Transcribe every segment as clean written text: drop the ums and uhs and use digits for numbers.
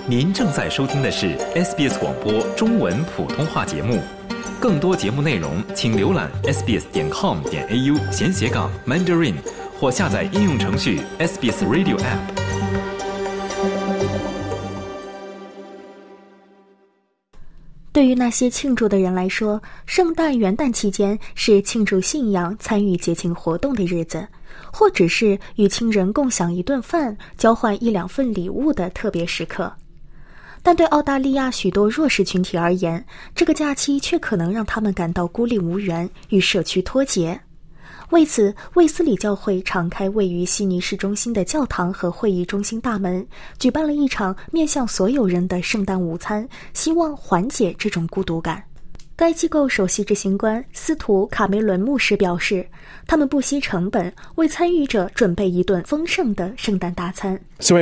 您正在收听的是 SBS 广播中文普通话节目，更多节目内容请浏览 sbs.com.au/Mandarin 或下载应用程序 SBS Radio App。 对于那些庆祝的人来说，圣诞元旦期间是庆祝信仰、参与节庆活动的日子，或者是与亲人共享一顿饭、交换一两份礼物的特别时刻。但对澳大利亚许多弱势群体而言，这个假期却可能让他们感到孤立无援，与社区脱节。为此，卫斯理教会敞开位于悉尼市中心的教堂和会议中心大门，举办了一场面向所有人的圣诞午餐，希望缓解这种孤独感。该机构首席执行官斯图卡梅伦牧师表示，他们不惜成本为参与者准备一顿丰盛的圣诞大餐。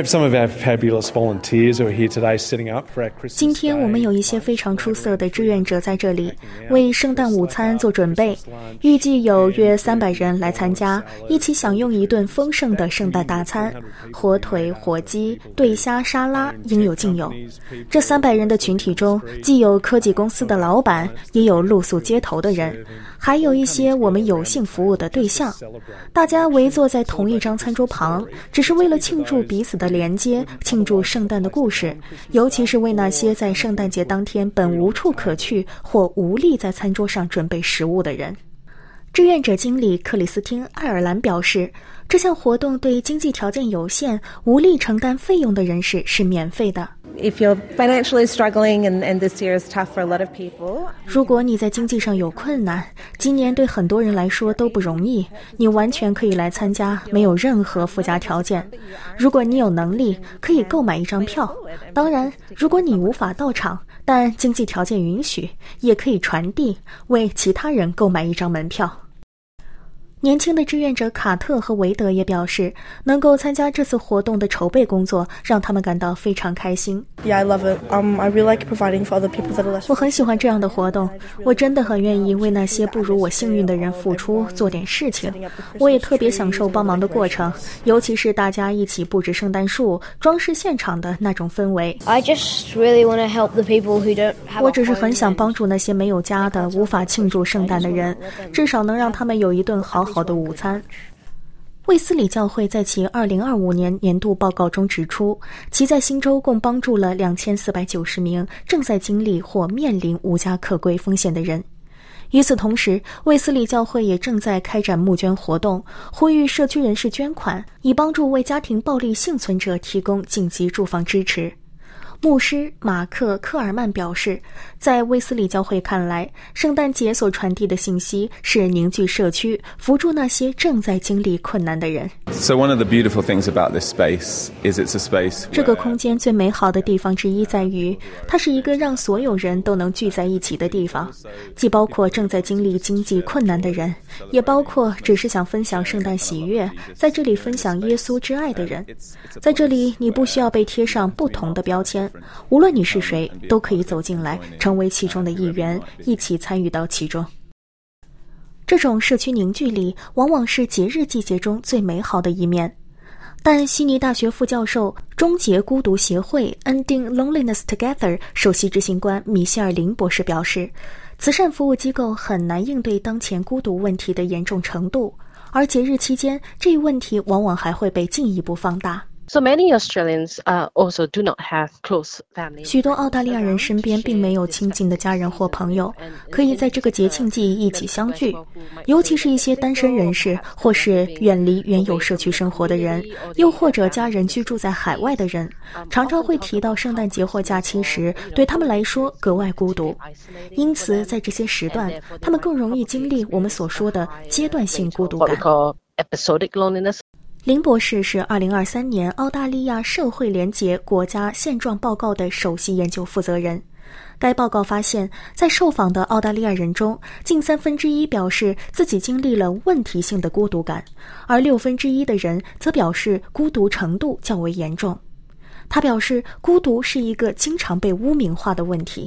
今天我们有一些非常出色的志愿者在这里为圣诞午餐做准备，预计有约300人来参加，一起享用一顿丰盛的圣诞大餐，火腿、火鸡、对虾、沙拉应有尽有。这300人的群体中，既有科技公司的老板，也有露宿街头的人，还有一些我们有幸服务的对象。大家围坐在同一张餐桌旁，只是为了庆祝彼此的连接，庆祝圣诞的故事，尤其是为那些在圣诞节当天本无处可去或无力在餐桌上准备食物的人。志愿者经理克里斯汀·爱尔兰表示，这项活动对经济条件有限、无力承担费用的人士是免费的。 If you're financially struggling and this year is tough for a lot of people. 如果你在经济上有困难，今年对很多人来说都不容易，你完全可以来参加，没有任何附加条件。如果你有能力，可以购买一张票。当然，如果你无法到场，但经济条件允许，也可以传递，为其他人购买一张门票。年轻的志愿者卡特和韦德也表示，能够参加这次活动的筹备工作让他们感到非常开心。 Yeah, I love it. I really like providing for other people that are less. 我很喜欢这样的活动，我真的很愿意为那些不如我幸运的人付出，做点事情。我也特别享受帮忙的过程，尤其是大家一起布置圣诞树、装饰现场的那种氛围。 I just really want to help the people who don't have. 我只是很想帮助那些没有家的、无法庆祝圣诞的人，至少能让他们有一顿好的午餐。卫斯理教会在其2025年年度报告中指出，其在新州共帮助了2490名正在经历或面临无家可归风险的人。与此同时，卫斯理教会也正在开展募捐活动，呼吁社区人士捐款，以帮助为家庭暴力幸存者提供紧急住房支持。牧师马克·科尔曼表示，在卫斯理教会看来，圣诞节所传递的信息是凝聚社区，扶助那些正在经历困难的人。 So one of the beautiful things about this space is it's a space where... 这个空间最美好的地方之一在于，它是一个让所有人都能聚在一起的地方，既包括正在经历经济困难的人，也包括只是想分享圣诞喜悦，在这里分享耶稣之爱的人。在这里，你不需要被贴上不同的标签，无论你是谁，都可以走进来，成为其中的一员，一起参与到其中。这种社区凝聚力往往是节日季节中最美好的一面。但悉尼大学副教授、终结孤独协会 Ending Loneliness Together 首席执行官米歇尔·林博士表示，慈善服务机构很难应对当前孤独问题的严重程度，而节日期间，这一问题往往还会被进一步放大。 So many Australians also do not have close family. 许多澳大利亚人身边并没有亲近的家人或朋友，可以在这个节庆季一起相聚，尤其是一些单身人士，或是远离原有社区生活的人，又或者家人居住在海外的人，常常会提到圣诞节或假期时，对他们来说格外孤独。因此，在这些时段，他们更容易经历我们所说的阶段性孤独感。 Episodic loneliness. 林博士是2023年澳大利亚社会联结国家现状报告的首席研究负责人。该报告发现，在受访的澳大利亚人中，近1/3表示自己经历了问题性的孤独感，而1/6的人则表示孤独程度较为严重。他表示，孤独是一个经常被污名化的问题。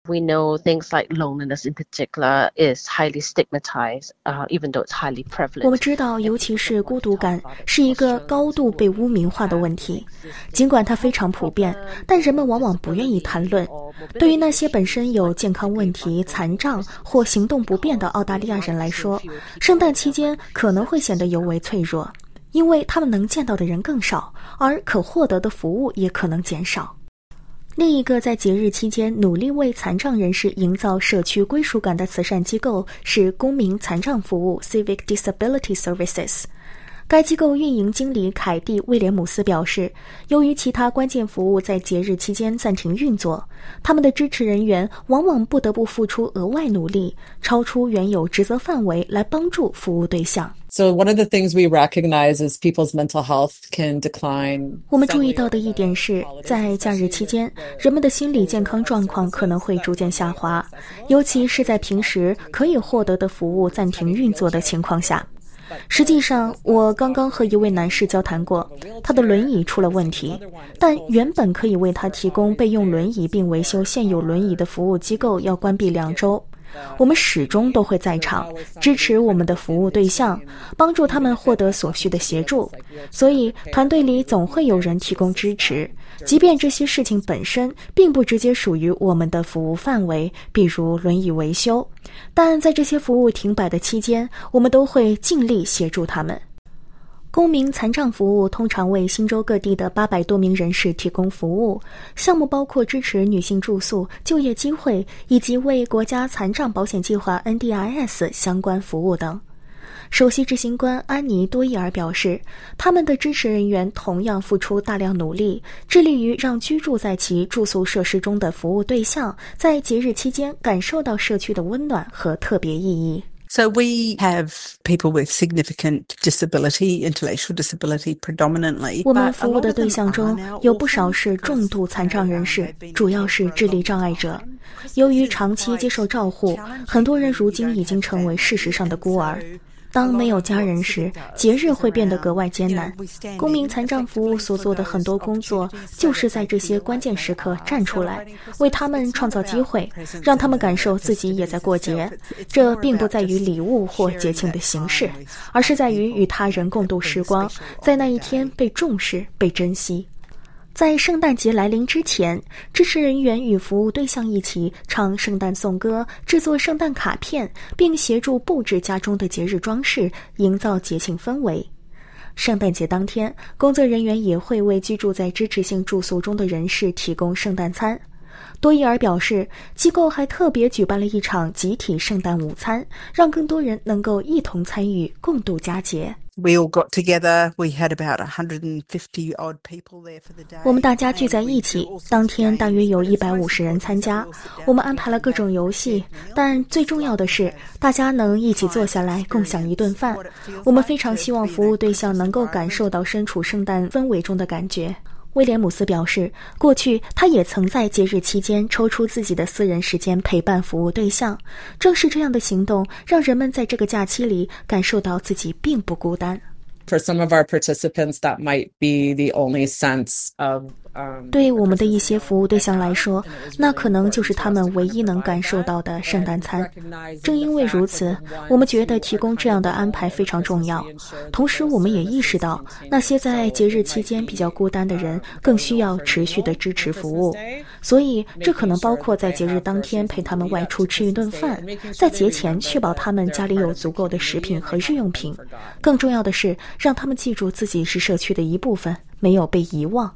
We know things like loneliness in particular is highly stigmatized, even though it's highly prevalent. 我们知道，尤其是孤独感是一个高度被污名化的问题。尽管它非常普遍，但人们往往不愿意谈论。对于那些本身有健康问题、残障或行动不便的澳大利亚人来说，圣诞期间可能会显得尤为脆弱，因为他们能见到的人更少，而可获得的服务也可能减少。另一个在节日期间努力为残障人士营造社区归属感的慈善机构是公民残障服务 Civic Disability Services。该机构运营经理凯蒂·威廉姆斯表示，由于其他关键服务在节日期间暂停运作，他们的支持人员往往不得不付出额外努力，超出原有职责范围来帮助服务对象。 So one of the things we recognize is people's mental health can decline. 我们注意到的一点是，在假日期间，人们的心理健康状况可能会逐渐下滑，尤其是在平时可以获得的服务暂停运作的情况下。实际上，我刚刚和一位男士交谈过，他的轮椅出了问题，但原本可以为他提供备用轮椅并维修现有轮椅的服务机构要关闭2周。我们始终都会在场，支持我们的服务对象，帮助他们获得所需的协助。所以，团队里总会有人提供支持，即便这些事情本身并不直接属于我们的服务范围，比如轮椅维修。但在这些服务停摆的期间，我们都会尽力协助他们。公民残障服务通常为新州各地的800多名人士提供服务，项目包括支持女性住宿、就业机会，以及为国家残障保险计划 NDIS 相关服务等。首席执行官安妮·多伊尔表示，他们的支持人员同样付出大量努力，致力于让居住在其住宿设施中的服务对象在节日期间感受到社区的温暖和特别意义。 So we have people with significant disability, intellectual disability predominantly. 我们服务的对象中有不少是重度残障人士，主要是智力障碍者。由于长期接受照护，很多人如今已经成为事实上的孤儿。当没有家人时，节日会变得格外艰难。公民残障服务所做的很多工作，就是在这些关键时刻站出来，为他们创造机会，让他们感受自己也在过节。这并不在于礼物或节庆的形式，而是在于与他人共度时光，在那一天被重视、被珍惜。在圣诞节来临之前，支持人员与服务对象一起唱圣诞颂歌，制作圣诞卡片，并协助布置家中的节日装饰，营造节庆氛围。圣诞节当天，工作人员也会为居住在支持性住宿中的人士提供圣诞餐。多伊尔表示，机构还特别举办了一场集体圣诞午餐，让更多人能够一同参与，共度佳节。 We all got together. We had about 150 odd people there for the day. 我们大家聚在一起，当天大约有150人参加。我们安排了各种游戏，但最重要的是，大家能一起坐下来共享一顿饭。我们非常希望服务对象能够感受到身处圣诞氛围中的感觉。威廉姆斯表示，过去他也曾在节日期间抽出自己的私人时间陪伴服务对象，正是这样的行动让人们在这个假期里感受到自己并不孤单。 For some of our participants, that might be the only sense of 对我们的一些服务对象来说，那可能就是他们唯一能感受到的圣诞餐。正因为如此，我们觉得提供这样的安排非常重要。同时，我们也意识到，那些在节日期间比较孤单的人更需要持续的支持服务。所以，这可能包括在节日当天陪他们外出吃一顿饭，在节前确保他们家里有足够的食品和日用品。更重要的是，让他们记住自己是社区的一部分，没有被遗忘。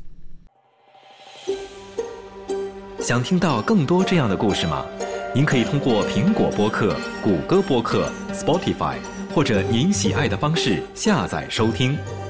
想听到更多这样的故事吗？您可以通过苹果播客、谷歌播客、Spotify 或者您喜爱的方式下载收听。